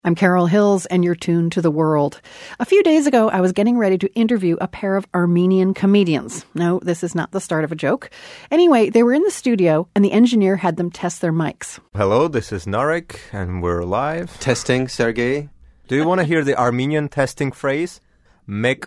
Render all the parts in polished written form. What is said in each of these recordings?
I'm Carol Hills, and you're tuned to The World. A few days ago, I was getting ready to interview a pair of Armenian comedians. No, this is not the start of a joke. Anyway, they were in the studio, and the engineer had them test their mics. Hello, this is Narek, and we're live. Testing, Sergey. Do you want to hear the Armenian testing phrase? Mek.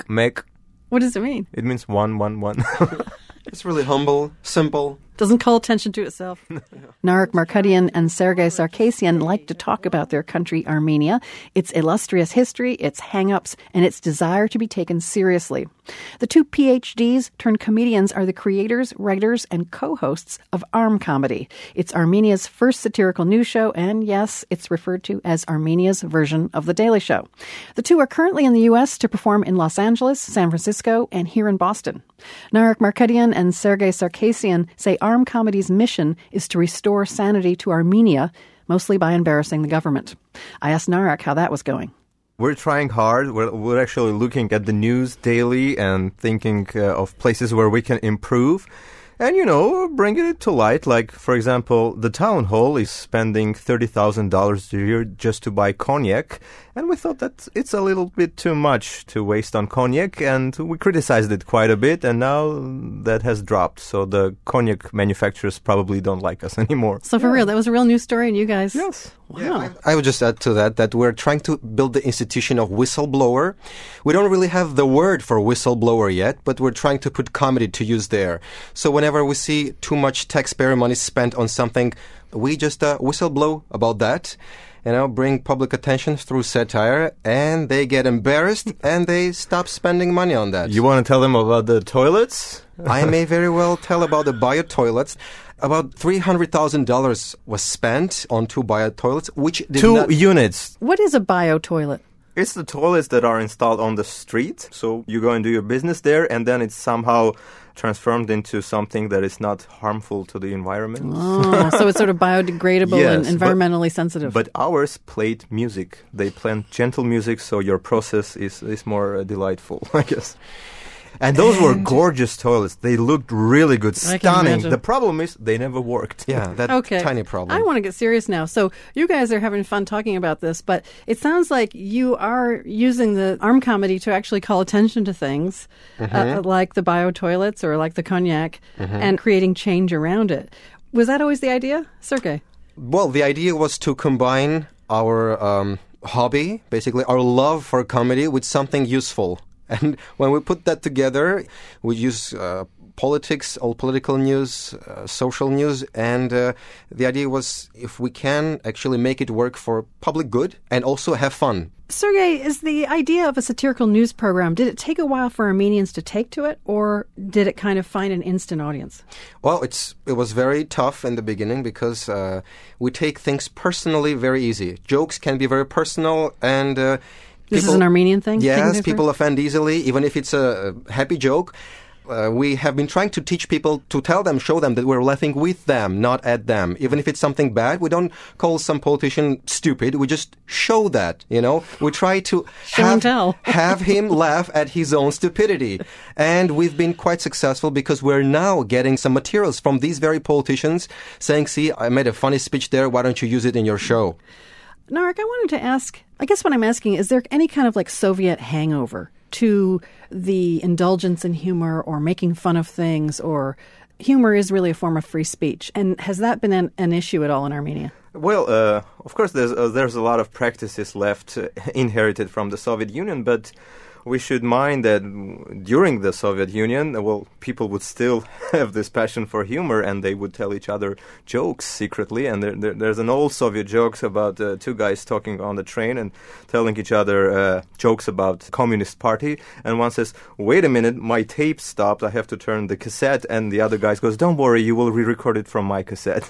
What does it mean? It means 1, 1, 1. It's really humble, simple. Doesn't call attention to itself. Narek Markarian and Sergei Sarkisian like to talk about their country, Armenia, its illustrious history, its hang-ups, and its desire to be taken seriously. The two PhDs turned comedians are the creators, writers, and co-hosts of Arm Comedy. It's Armenia's first satirical news show, and yes, it's referred to as Armenia's version of The Daily Show. The two are currently in the U.S. to perform in Los Angeles, San Francisco, and here in Boston. Narek Markarian and Sergei Sarkisian say Arm Comedy's mission is to restore sanity to Armenia, mostly by embarrassing the government. I asked Narek how that was going. We're trying hard. We're actually looking at the news daily and thinking of places where we can improve. And, bringing it to light. Like, for example, the town hall is spending $30,000 a year just to buy cognac. And we thought that it's a little bit too much to waste on cognac. And we criticized it quite a bit. And now that has dropped. So the cognac manufacturers probably don't like us anymore. So for real, that was a real news story and you guys... Yes. Wow. Yeah, I would just add to that we're trying to build the institution of whistleblower. We don't really have the word for whistleblower yet, but we're trying to put comedy to use there. So whenever we see too much taxpayer money spent on something, we just whistleblow about that, bring public attention through satire, and they get embarrassed and they stop spending money on that. You want to tell them about the toilets? I may very well tell about the bio toilets. About $300,000 was spent on 2 bio toilets, which did Two units. What is a bio toilet? It's the toilets that are installed on the street. So you go and do your business there, and then it's somehow transformed into something that is not harmful to the environment. Oh, so it's sort of biodegradable yes, and environmentally sensitive. But ours played music. They played gentle music, so your process is more delightful, I guess. And those were gorgeous toilets. They looked really good, stunning. The problem is they never worked. Yeah, that's a tiny problem. I want to get serious now. So you guys are having fun talking about this, but it sounds like you are using the Arm Comedy to actually call attention to things like the bio toilets or like the cognac and creating change around it. Was that always the idea, Sergei? Well, the idea was to combine our hobby, basically our love for comedy, with something useful. And when we put that together, we use politics, all political news, social news, and the idea was if we can actually make it work for public good and also have fun. Sergei, is the idea of a satirical news program, did it take a while for Armenians to take to it, or did it kind of find an instant audience? Well, it was very tough in the beginning because we take things personally very easy. Jokes can be very personal and... This is an Armenian thing? Yes, people offend easily, even if it's a happy joke. We have been trying to teach people to show them that we're laughing with them, not at them. Even if it's something bad, we don't call some politician stupid. We just show that, We try to have him laugh at his own stupidity. And we've been quite successful because we're now getting some materials from these very politicians saying, see, I made a funny speech there. Why don't you use it in your show? Narek, I wanted to ask, I guess what I'm asking, is there any kind of like Soviet hangover to the indulgence in humor or making fun of things, or humor is really a form of free speech? And has that been an issue at all in Armenia? Well, of course, there's a lot of practices left inherited from the Soviet Union, but we should mind that during the Soviet Union, people would still have this passion for humor, and they would tell each other jokes secretly. And there's an old Soviet joke about 2 guys talking on the train and telling each other jokes about Communist Party. And one says, "Wait a minute, my tape stopped. I have to turn the cassette." And the other guy goes, "Don't worry, you will re-record it from my cassette."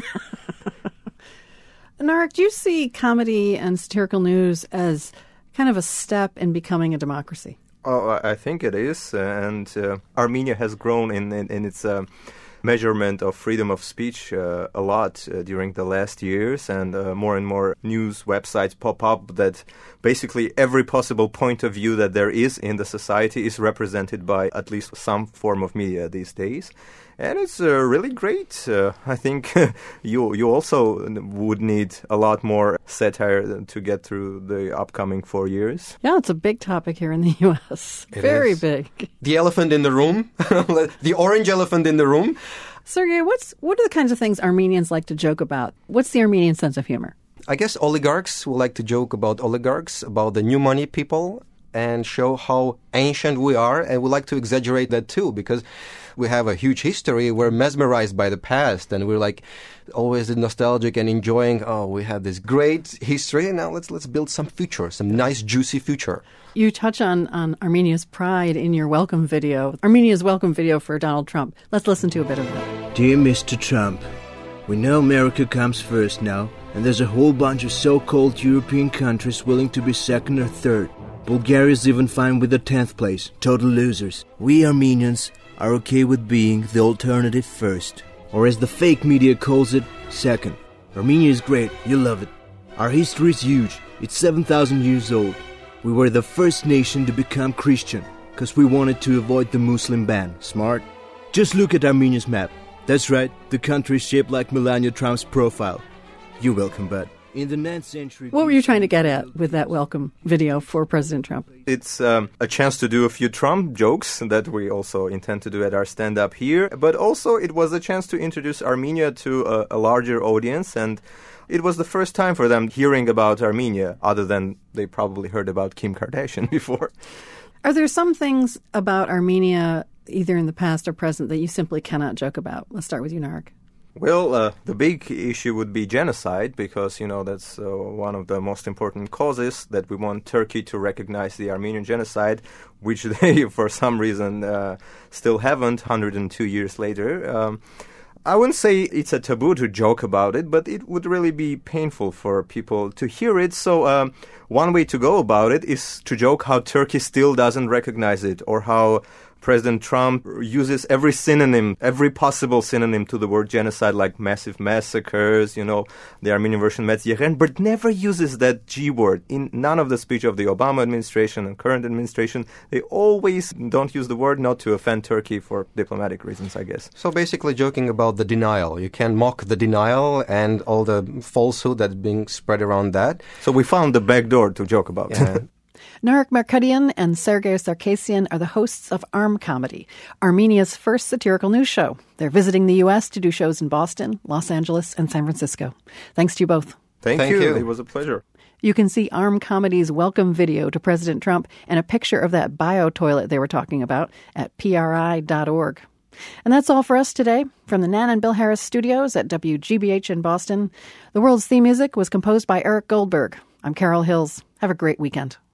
Narek, do you see comedy and satirical news as kind of a step in becoming a democracy? Oh, I think it is, and Armenia has grown in its measurement of freedom of speech a lot during the last years, and more news websites pop up that basically every possible point of view that there is in the society is represented by at least some form of media these days. And it's really great. I think you also would need a lot more satire to get through the upcoming 4 years. Yeah, it's a big topic here in the U.S. Very is. big. The elephant in the room, the orange elephant in the room. Sergei, what are the kinds of things Armenians like to joke about? What's the Armenian sense of humor? I guess oligarchs will like to joke about oligarchs, about the new money people, and show how ancient we are, and we like to exaggerate that too, because we have a huge history. We're mesmerized by the past, and we're like always nostalgic and enjoying, we had this great history, and now let's build some future, some nice juicy future. You touch on Armenia's pride in your welcome video, Armenia's welcome video for Donald Trump. Let's listen to a bit of that. Dear Mr. Trump, we know America comes first now, and there's a whole bunch of so-called European countries willing to be second or third. Bulgaria's even fine with the 10th place. Total losers. We Armenians are okay with being the alternative first. Or as the fake media calls it, second. Armenia is great. You love it. Our history is huge. It's 7,000 years old. We were the first nation to become Christian because we wanted to avoid the Muslim ban. Smart? Just look at Armenia's map. That's right. The country is shaped like Melania Trump's profile. You're welcome, bud. In the 9th century... What were you trying to get at with that welcome video for President Trump? It's a chance to do a few Trump jokes that we also intend to do at our stand-up here. But also it was a chance to introduce Armenia to a larger audience. And it was the first time for them hearing about Armenia, other than they probably heard about Kim Kardashian before. Are there some things about Armenia, either in the past or present, that you simply cannot joke about? Let's start with you, Narek. Well, the big issue would be genocide, because, that's one of the most important causes, that we want Turkey to recognize the Armenian genocide, which they, for some reason, still haven't 102 years later. I wouldn't say it's a taboo to joke about it, but it would really be painful for people to hear it. So one way to go about it is to joke how Turkey still doesn't recognize it, or how President Trump uses every possible synonym to the word genocide, like massive massacres, the Armenian version Metz-Yeren, but never uses that G word. In none of the speech of the Obama administration and current administration, they always don't use the word, not to offend Turkey for diplomatic reasons, I guess. So basically joking about the denial. You can mock the denial and all the falsehood that's being spread around that. So we found the back door to joke about. Yeah. Narek Markarian and Sergei Sarkisian are the hosts of Arm Comedy, Armenia's first satirical news show. They're visiting the U.S. to do shows in Boston, Los Angeles, and San Francisco. Thanks to you both. Thank you. It was a pleasure. You can see Arm Comedy's welcome video to President Trump and a picture of that bio-toilet they were talking about at PRI.org. And that's all for us today. From the Nan and Bill Harris studios at WGBH in Boston, the world's theme music was composed by Eric Goldberg. I'm Carol Hills. Have a great weekend.